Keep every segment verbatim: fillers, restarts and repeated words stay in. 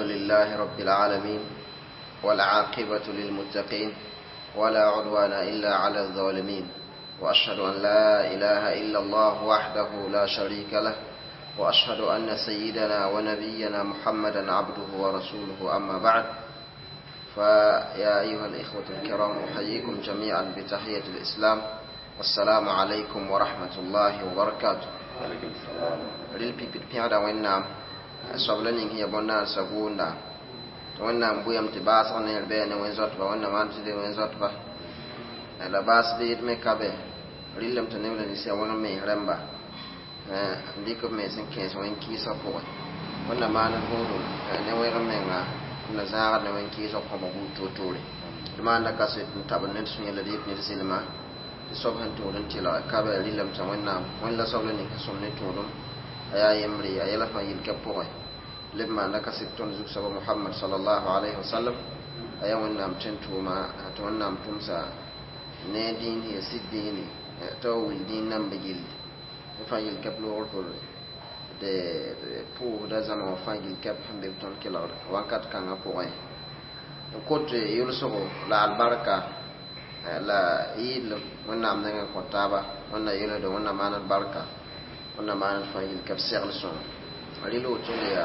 لله رب العالمين والعاقبة للمتقين ولا عدوان إلا على الظالمين وأشهد أن لا إله إلا الله وحده لا شريك له وأشهد أن سيدنا ونبينا محمدا عبده ورسوله أما بعد فيا أيها الإخوة الكرام أحييكم جميعا بتحية الإسلام والسلام عليكم ورحمة الله وبركاته. عليكم السلام. ريل بيبي بيادا وينام سبلنين هي بنا سبوندا وينام بويم تباس أنا البين وينزات وينام أنت دي وينزات با لا باس دي مكابه ريل لم تنول نسيا وينام مهرمبا ndiko mesen kens wen kisa po wonna mana hodo ne wera menga na zara ne wen kisa ko ba buto tore demanda kaset tabanen sunya la dit ni silma ti sobhan to don tila ka ba rilam ta wonna wonna soblen ni somne to don aya yemri aya la fayil ka po lemma na kaset ton zuk sabo muhammad sallallahu alaihi wasallam aya wonna am tentuma to wonna am tumsa ne din hi siddini to wil din nam begilli fangil kep lo ko de pour da zama fangil kep hambe ton kila wankat kanga pour ay kote yul sogo la albarka la il wonna am nga ko taba wonna yele do wonna manal barka wonna manal fangil kep serle son ali lo tole ya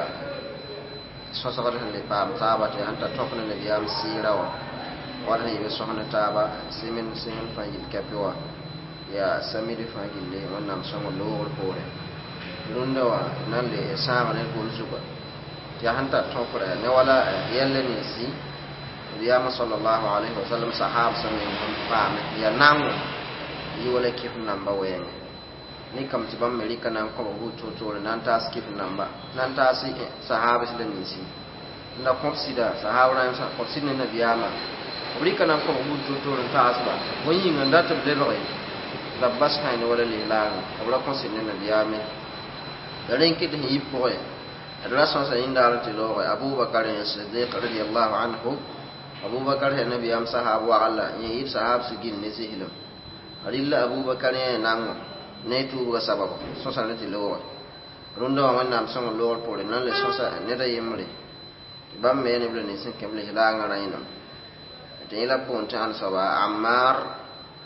so so ko hande pam taba te anta tokna ne biam sirawa wala yibe sohna taba simin simin fangil kep wa ya samidi fagille wannan sama lowol pore lunda wa nande sama ne ko suba ya hanta tokore ne wala yelle ni si ya ma sallallahu alaihi wasallam sahab sami fam ya nangu yi wala kif namba wenge ni kam tibam melika nan ko bu to nan ta skip namba nan ta si sahaba sila ni si na consider sahaba nan sa consider na biyama melika nan ko bu to ta asba wani nganda ta debere labbas hayne wala lilan wala konsinne na biyame daren kit hi poe rasul sa indar ti lo Abu Bakar as-Siddiq radiyallahu anhu Abu Bakar he nabi am sahabu alla yi sahab sigin ne sihilam alilla Abu Bakar ne nan ne tu ga sababu so sa ti lo rundo wannan son lo pore nan le so sa ne da yemre bam me ne bleni sin keble hilanga rainam te ila pon tan saba Ammar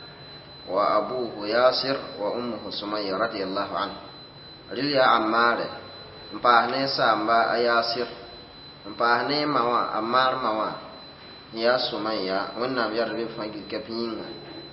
وأبوه ياسر وأمه سمية رضي الله عنه رضي عمار مباهني سامبا ياسر مباهني موا عمار موا يا سمية ونام يربي فانجي كبين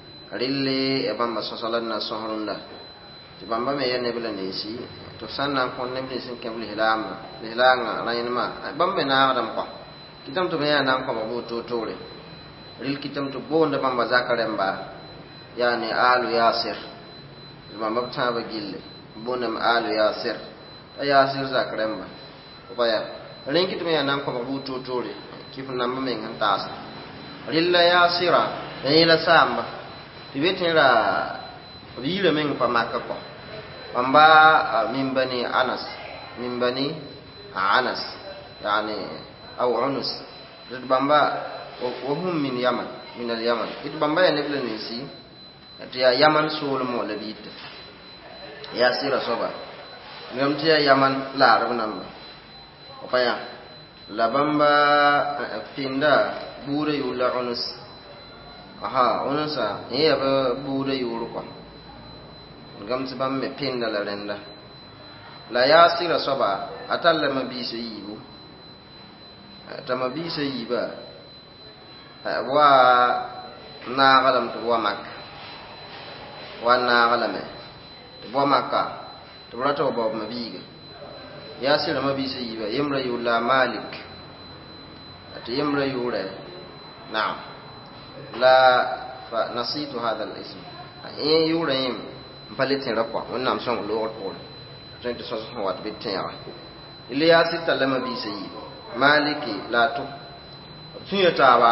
رلي ابام بسوسلنا سهرنا تبامبا مي ينبل نيسي تسانا كون نبل سين كبل هلام هلام راينما بامبا نادم كو كتام تو مي نام كو بو توتوري ريل كتام تو بوند بامبا زاكرمبا يعني آل ياسر لما مبتها بجيل بونم آل ياسر ياسر زاكرمبا وبايا رينكي تمي نام كو بو توتوري كيف نام مين هنتاس ريلا ياسرا ريلا سامبا تبيتنرا ريلا مين فماكا كو بامبا من بني أنس من بني أنس يعني أو عنس بامبا وهم من يمن من اليمن إت بامبا ينبل نيسي tiya yaman sul mo le bit ya sira soba ngam tiya yaman la rabnam o paya la bamba finda bure yula unus aha unusa ya ba bure yulu ko ngam tibam me pinda la renda la ya sira soba atalla mabise yibu tamabise yiba wa na galam to wa mak wana galame bo makka to rato bo mabiga yasir mabisa yiba yamra yula malik at yamra yure na'am la fa nasitu hadha al-ism ay yure yim palitin rakwa wannan son lord paul twenty six wat bitin ile yasir talama bisa yiba maliki la to tuyata ba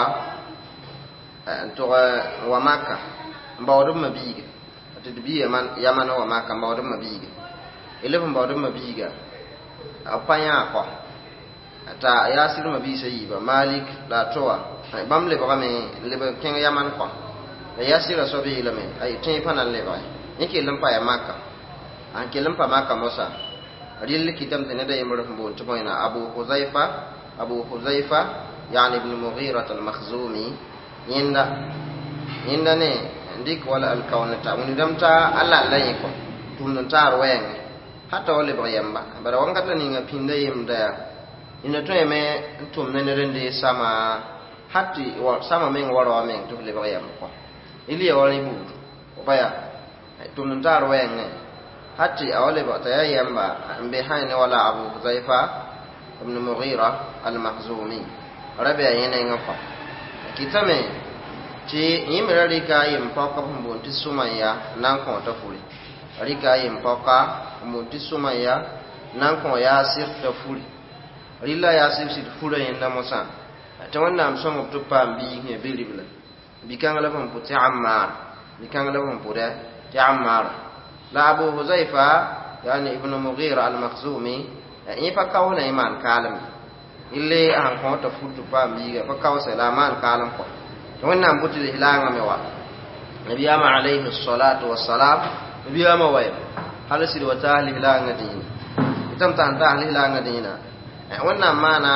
to wa makka mbawdo mabiga bi yaman yaman wa maka mbawdo mabiga ile mbawdo mabiga apanya ko ata yasir mabisa yiba malik la toa bam le ba me le ba ken yaman ko yasir so bi le me ay tin panal le ba yake lampa ya maka an ke lampa maka mosa ril kitam tene da yimro mbo to boyna Abu Huzaifa أبو حذيفة يعني ابن مغيرة المخزومي يندا يندا ني ديك ولا الكون تا وندمتا الله لا يكون تمنتا روين حتى ولا بغيما بدا وانغات لا نيغا بيندا يمدا ina to me tum ne rende sama hatti wa sama men waro men to le bagayam ko ili wali bu baya tum ntar wen hatti awale ba ta yamba be hayne wala Abu Huzaifa ibn Mughira al-Makhzumi rabi ayene ngapa kitame ti yimra rika yim poko mbunti sumaya nan ko ta fuli rika yim poka mbunti sumaya nan ko ya sir ta fuli rilla ya sir sit fula yenda mosa ta wannan so mo to pam bi nge bilibla bi kan la pam puti Ammar bi kan la pam puti Ammar la Abu Huzaifa yani ibn Mughira al-Makhzumi yi fa kawna iman kalam ille an ko ta futu pam bi ga fa kaw salaman kalam ko to wannan buti hilanga mewa nabiyama alayhi salatu wassalam nabiyama wa halasi wa ta'ala hilanga din itam ta ta hilanga dina wannan mana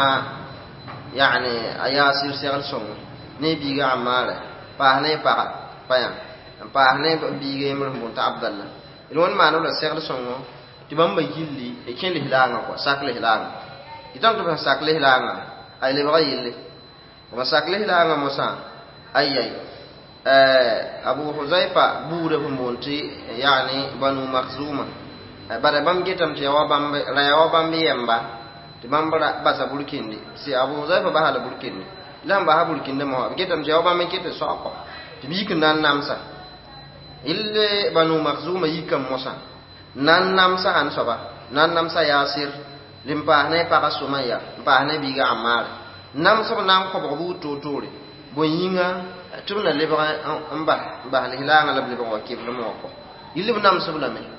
yani ayasir segal song ne biga amala pa ne pa pa ya pa ne biga mun mun ta Abdallah ilwan mana la segal song ti bamba yilli e ken hilanga ko sakle hilanga itam to sakle hilanga ay le bagayille wa sakle hilanga mosa ayay eh Abu Huzaifa bude humonti yani banu Makhzuma bare bam getam ti wa bam rayawa bam yamba timambara basa bulkindi si Abu Huzaifa bahala bulkindi lamba ha bulkindi mo getam jawaba men kete soko tibikin nan namsa ille banu Makhzuma yikam mosa nan namsa an soba nan namsa Yasir limpa ne pa Sumaya pa ne biga Ammar namsa nan ko bu totore bonyinga tumna lebra amba ba hilanga la lebra wakif le moko ille namsa bula me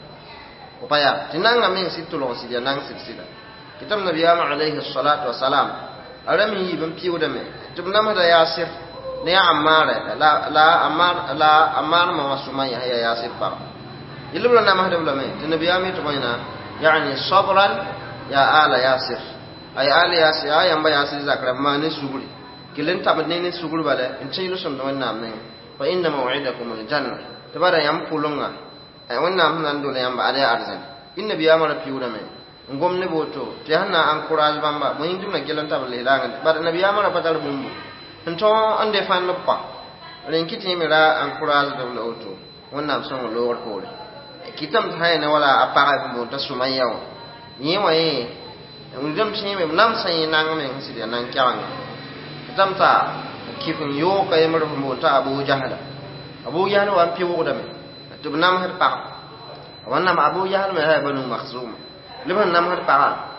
o paya tinanga men situlo sidia nang sitsida kitam nabiyama alayhi salatu wassalam arami yibam piwda me tumna ma da Yasir ne Ammar la la Ammar la Ammar ma Sumaya ya Yasir pa ilibra na mahda bula me nabiyami to bayna yani sabran ya ala Yasir ay ala Yasir ay amba Yasir zakra ma ne suguri kilen tabne ne suguri bale in tayilu son do wannan men fa inna maw'idakum aljanna tabara yam kulunga ay wannan nan dole yamba ada arzan inna biyama ra piwda me ngomne boto te hanna encourage bamba mo indi na gelan tabale hilanga bar nabiyama ra patal bumbu nto ande fan no pa ren kiti mi ra encourage do lo to wannan son lo ko kitam hayna wala apara mo ta Sumaya ni waye ngam shi me nam sai nan me hisi da nan kyawan kitam ta kifin yo kay mar mo ta Abu Jahal Abu Jahal wan fi wo da me to nam har pa wannan Abu Jahal me ha banu Makhzum liban nam har pa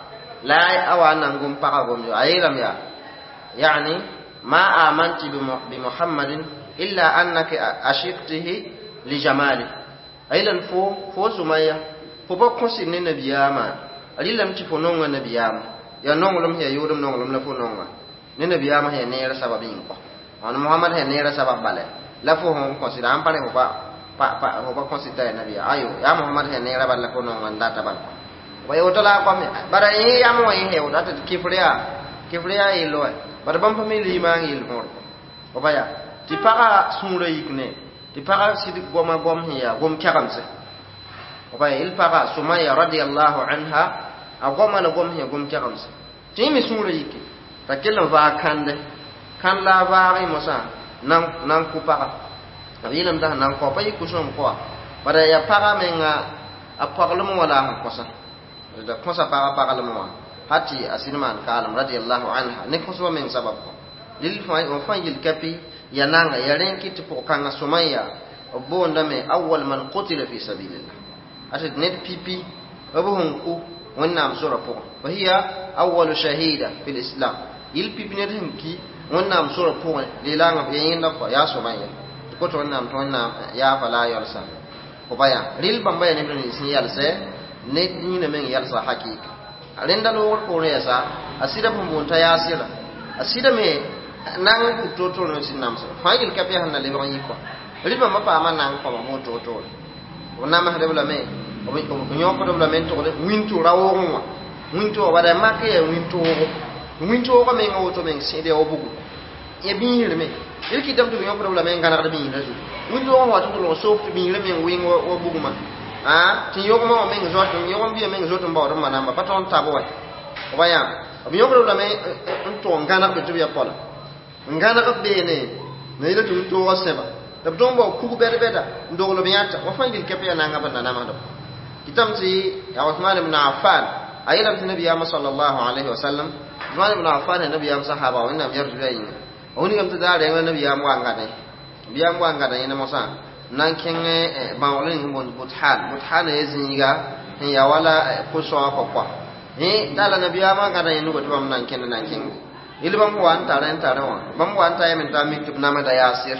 la awa nan gum pa gum yo ayiram ya yani ma amanti bi Muhammadin illa annaka ashiftihi li jamali ailan fo fo Sumaya fo ba konsi ne nabiyama alilam ti fo nonga nabiyama ya nongolum ya yodum nongolum la fo nonga ne nabiyama he ne ra sababin ko on Muhammad he ne ra sabab bale la fo hon konsi da ampane ko ba pa pa ho ba konsi ta nabiya ayo ya Muhammad he ne ra bal la fo nonga ndata bal wa yotola ko me bara yi ya mo yi he o data kifriya kifriya yi lo bara bam family mangi il mo ko baya ti para sunra yikne ti para sidik goma gom hiya gom kyaramse o bay il para Sumaya radiyallahu anha a goma na gom hiya gom kyaramse ti mi sunra yiki ta kello va kande kan la vari mosa nan nan ku para abilam da nan ko pay ku som ko bara ya para menga a parlement wala han kosa da kosa para parlement hati asinman kalam radiyallahu anha ne ko so men sabab ko lil fa o fa yil kapi yananga yaren kiti po kanga Sumaya obonda me awwal man qutila fi sabilillah atid net pipi abuhun ku wannan sura po wa hiya awwal shahida fil islam il pipi net hinki wannan sura po lilanga be yinda ko ya Sumaya ko to wannan to wannan ya fala yarsa ko baya ril bamba ne bin sin yalse net ni ne men yalsa hakika arenda lo ko ne yasa asida bumbunta Yasira asida me nang ku toto no sinam so fayil kape hanna le ron yiko riba ma pa man nang ko mo toto wona ma hade bula me o ko ko nyoko do bula men to de wintu rawo mo wintu wada makke e wintu min to ko men woto men sede o bugu e biire me il kitam to yo problem en kana da biire zu min to wa to lo so biire men wing o bugu ma ah ti yo ko mo men zo to yo ko bi men zo to mbaw ma namba paton tabo wa o baya abi yo problem en to ngana ko to ya pola ngana ko be ne ne ile to to o seba da to mbaw ku bede beda ndo lo biata wa fa ngil kepe na ngaba na ma do kitam ci ya Uthman ibn Affan aylam ti nabi ya sallallahu alaihi wasallam Uthman ibn Affan nabi ya sahaba wa inna yarju ayin oni kam ta da nabi ya mu ngade biya mu ngade ina mosa nan kenge bawlin mon buthan buthan ezinga ya wala kuso ko kwa eh dala nabi ya ma ngade inu goto bam nan kenge nan kenge ilbam wan ta ran ta ran bam wan ta yemen ta mi tub nama da yasir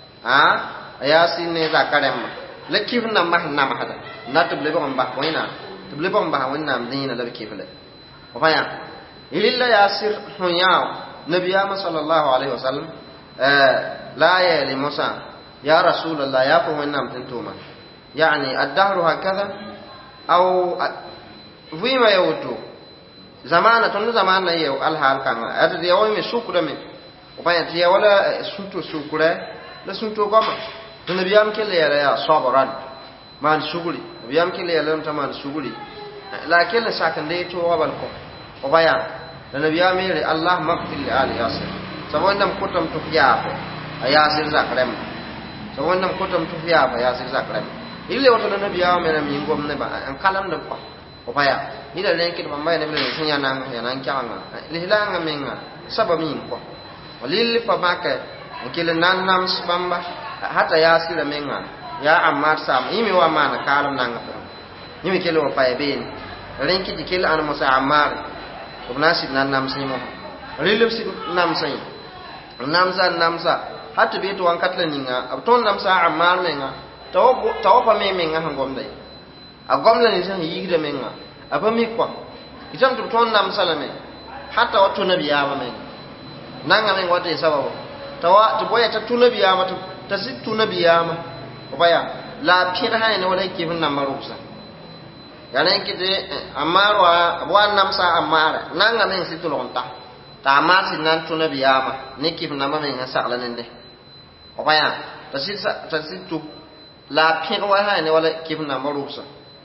ah yasir ne da karem lekif na mah na mahada na tuble bam ba koina tuble bam ba wonna dina la kifle o faya ililla yasir hunya nabi ya sallallahu alaihi wasallam eh la ya li musa يا رسول الله يا فو ونام تنتوما يعني الدهر هكذا او فيما يوتو زمانه تن زمانه يو الحال كان اد يوم شكر من وبايت يا ولا سنتو شكر لا سنتو قام النبي ام كله يا صبرا ما شغلي النبي ام كله يا تمام شغلي لكن ساكن دي تو وبالكو وبايا النبي ام الله مغفر لآل ياسر سبونم كتم تفيا ياسر زكرم so wannan kotam tufiya fa ya sai zakram ille wato nabi ya mena mi ngom ne ba an kalam da ko ko baya ni da len kit mamba ne bele sunya nan ya nan kyanga lihilanga menga sababi ko walil fa baka kile nan nam sbamba hata ya sira menga ya amma sam imi wa mana kalam nan ga ni mi kile wa pa ben len kit kile an musa ammar ko nasib nan nam simo rilif si nam sai nam sa nam sa hatta be to an katla ninga abton nam sa ammar menga taw taw pa me menga hangom dai a gomla ni san yigde menga apa mi kwa itam to ton nam salame hatta wato nabiya ma men nanga men wate sababu tawa to boya ta tunabiya ma ta sittu nabiya ma baya la pira ha ne wala ke fin nam marufsa yana kide ammar wa wan nam sa ammar nanga men sittu lonta ta ammar sin nan tunabiya ma ne ke fin nam men ha sakla nende baya ta sitsa ta sittu la pira wa ha ne wala ke fin nam marufsa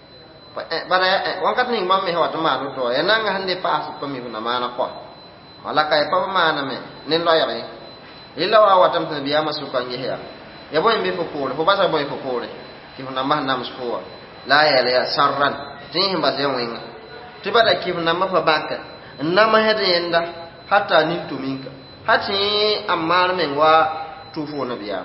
bara wankat ning mamme hawa tama do to enanga hande pas pami na mana ko wala kay pa mana me nen lo yare illa wa watam tan biya masuka ngi heya ya boy mbe fo ko fo basa boy fo ko ki na ma nam spo la ya ya sarran tin ba ze wenga tibada ki na ma fa baka na ma hede yenda hatta nin tuminka hati ammar men wa tufo na biya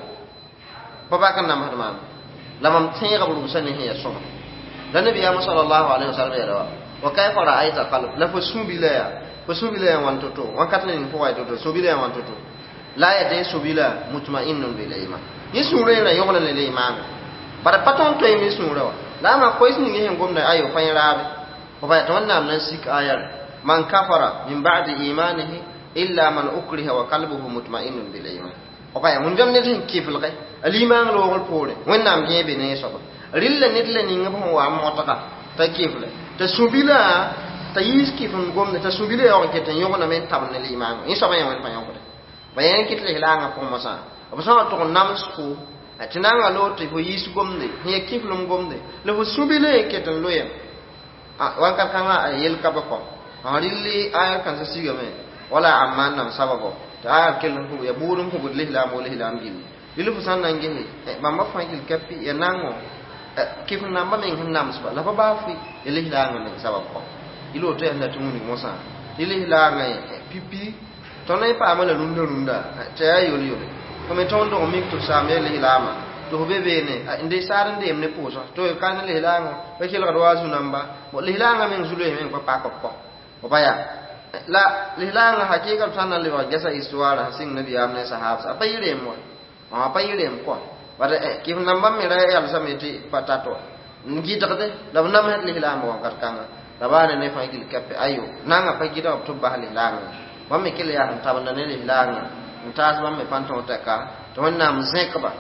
fa baka na ma ma lamam tin ga bulu sani heya so dan nabi ya sallallahu alaihi wasallam ya rawa wa kayfa ra'aita qalb la fasubila ya fasubila ya wantoto wakati ni fo waito to subila ya wantoto la ya de subila mutma'innun bil iman yisure na yogla le iman bara paton to yimi sura la ma ko isni ngi hen gomna ayo fa yarabe ko ba to wannan nan sik ayar man kafara min ba'di imanihi illa man ukriha wa qalbuhu mutma'innun bil iman ko ba mun jam ne tin kifil kay al iman lo gol pole wannan ngebe ne so rilla nidla ni ngam wa motaka ta kifle ta subila ta yiski fun gomna ta subila yo ke tan yogona men tabna li imam in so bayan wan payon ko bayan kitle hilanga ko masa abasa to nam su atinanga lo to fo yis gomne he kiflum gomne le fo subila ke tan loyem a wan ka kanga yel ka ba ko a rilli ay kan sa siga me wala amman nam sababo ta kelun ko ya burum ko budli la mo li la amgil ilu fusan nangi ba ma fa kil kapi ya nango kif namba men nam sba la ba fi ilahi la ngane sabab ko ilo to yanda tumuni mosa ilahi la ngane pipi to nay pa mala lunda lunda te ayol yole ko me tondo o mi to sa me ilahi la ma to bebe ne inde saran de emne poso to kan ilahi la ngo ba kil ga wazu namba mo ilahi la ngame zulu men ko pa ko ko o baya la ilahi la nga hakika tan le wa gesa iswara sing nabi amne sahaba apa yire mo apa yire mo wala kif namba mi ra yal sameti patato ngi takde la nam het li hilam wa karkanga la bana ne fa gil kappe ayo nanga fa gida to bahli langa mamme kile ya tabana ne li langa ntas mamme panto taka to nam zekba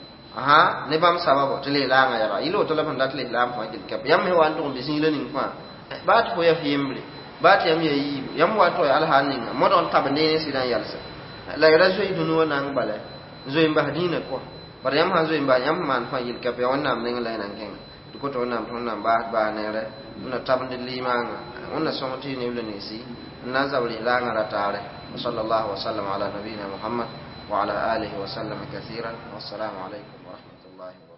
aha ne bam sababo to li langa ya ilo to la ban dat li hilam fa gil kappe yam he wan to bi sin lenin fa ba to ya fi yembre ba ta yam yayi yam wato alhanin mo don tabne ne sidan yalsa la ira zo idunu nan bale zo imba hadina ko bar yam ha zo imba yam man fa yil ka pe wannan nan la nan ken ko to wannan to nan ba ba ne re una tabne limanga una somati ne ne si na zawli la ngara tare sallallahu wa sallam ala nabiyina muhammad wa ala alihi wa sallam kathiran wassalamu alaikum wa rahmatullahi wa